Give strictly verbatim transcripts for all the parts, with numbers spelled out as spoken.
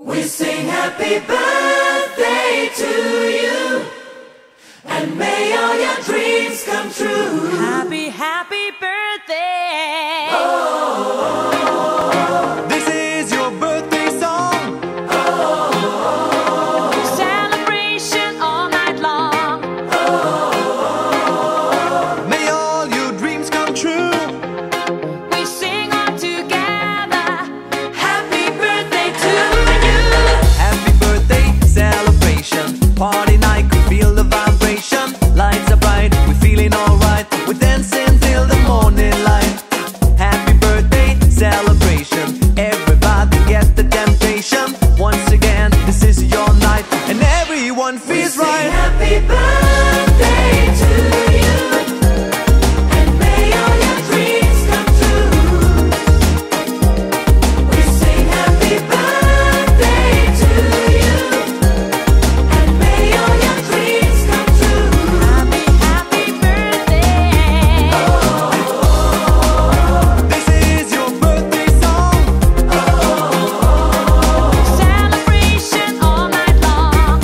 We sing happy birthday to you, and may all your dreams come true. Happy, happy birthday. Oh, this is your birthday song. Oh, celebration all night long. Oh, may all your dreams come true. We sing all together. happy birthday to you. Happy birthday celebration, party night, could feel the vibration. Lights are bright, we're feeling alright. We're dancing till the morning light. Happy birthday celebration, everybody get the temptation. Once again, this is your night, and everyone feels we sing right. happy birthday to you, and may all your dreams come true. We sing happy birthday to you, and may all your dreams come true. Happy, happy birthday. This is your birthday song. Celebration all night long.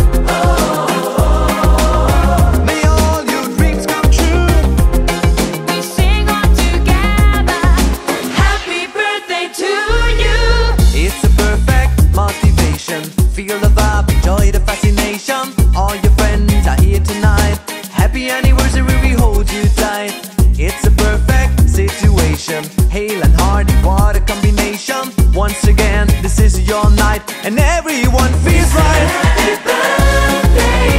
May all your dreams come true. We sing all together. Happy birthday to you. It's a perfect motivation. Feel the vibe, enjoy the fascination. All your friends are here tonight. Happy anniversary, we hold you tight. It's a perfect situation. Hale and Hardy, what a combination. Once again, this is your night, and everyone feels right. Happy birthday